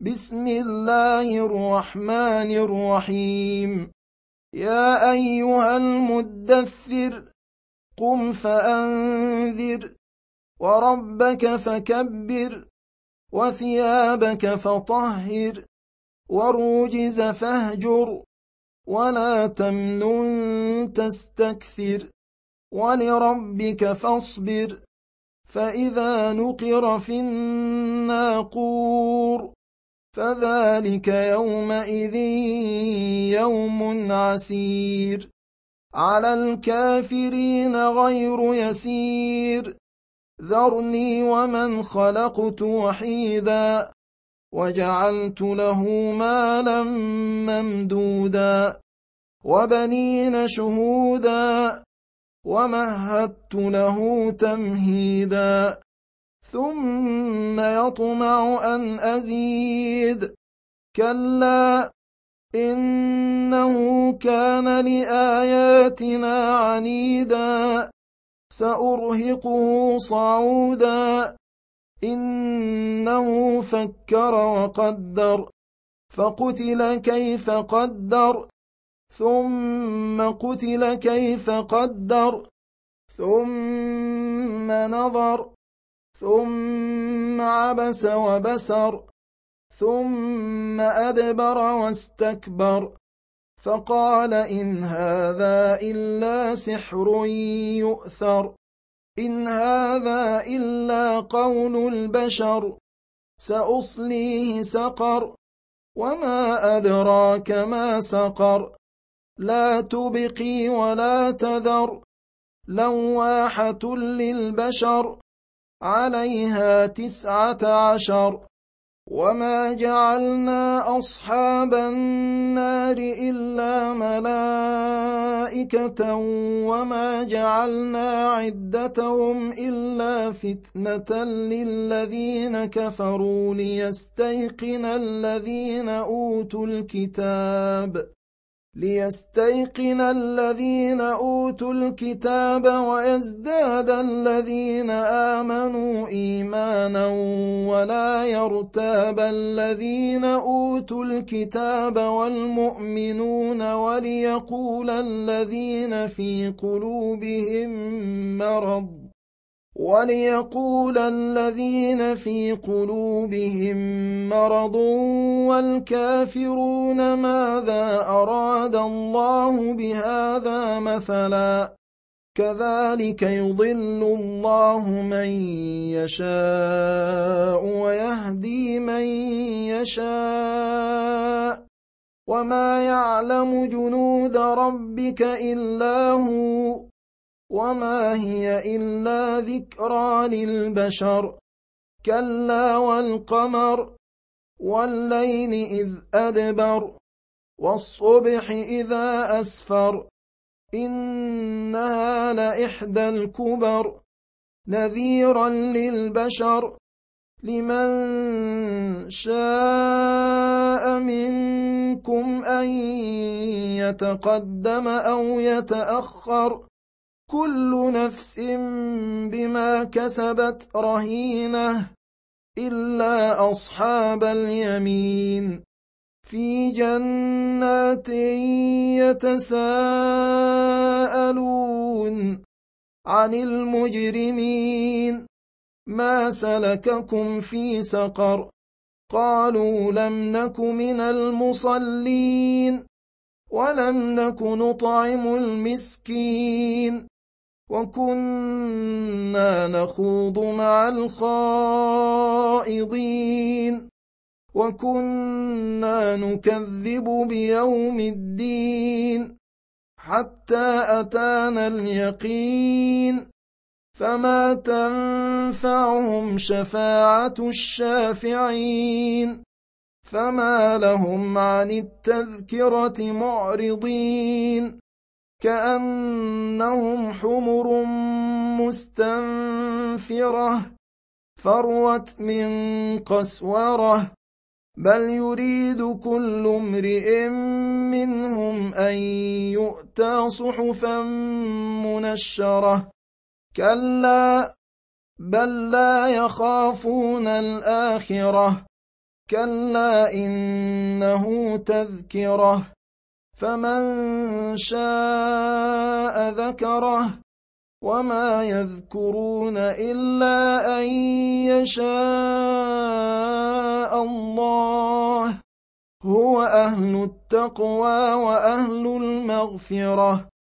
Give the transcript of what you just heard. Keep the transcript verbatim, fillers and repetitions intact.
بسم الله الرحمن الرحيم. يا أيها المدثر قم فأنذر وربك فكبر وثيابك فطهر والرجز فاهجر ولا تمنن تستكثر ولربك فاصبر فإذا نقر في الناقور فذلك يومئذ يوم عسير على الكافرين غير يسير ذرني ومن خلقت وحيدا وجعلت له مالا ممدودا وبنين شهودا ومهدت له تمهيدا ثم يطمع أن أزيد كلا إنه كان لآياتنا عنيدا سأرهقه صعودا إنه فكر وقدر فقتل كيف قدر ثم قتل كيف قدر ثم نظر ثم عبس وبسر ثم أدبر واستكبر فقال إن هذا إلا سحر يؤثر إن هذا إلا قول البشر سأصليه سقر وما أدراك ما سقر لا تبقي ولا تذر لواحة للبشر عليها تسعة عشر وما جعلنا أصحاب النار إلا ملائكة وما جعلنا عدتهم إلا فتنة للذين كفروا ليستيقن الذين أوتوا الكتاب ليستيقن الذين أوتوا الكتاب ويزداد الذين آمنوا إيمانا ولا يرتاب الذين أوتوا الكتاب والمؤمنون وليقول الذين في قلوبهم مرض وليقول الذين في قلوبهم مرض والكافرون ماذا أراد الله بهذا مثلا كذلك يضل الله من يشاء ويهدي من يشاء وما يعلم جنود ربك إلا هو وما هي إلا ذكرى للبشر كلا والقمر والليل إذ أدبر والصبح إذا أسفر إنها لإحدى الكبر نذيرا للبشر لمن شاء منكم أن يتقدم أو يتأخر كل نفس بما كسبت رهينة إلا أصحاب اليمين في جنات يتساءلون عن المجرمين ما سلككم في سقر قالوا لم نك من المصلين ولم نك نطعم المسكين وكنا نخوض مع الخائضين وكنا نكذب بيوم الدين حتى أتانا اليقين فما تنفعهم شفاعة الشافعين فما لهم عن التذكرة معرضين كأنهم حمر مستنفرة فروت من قسورة بل يريد كل امرئ منهم أن يؤتى صحفا منشرة كلا بل لا يخافون الآخرة كلا إنه تذكرة فمن شاء ذكره وما يذكرون إلا أن يشاء الله هو أهل التقوى وأهل المغفرة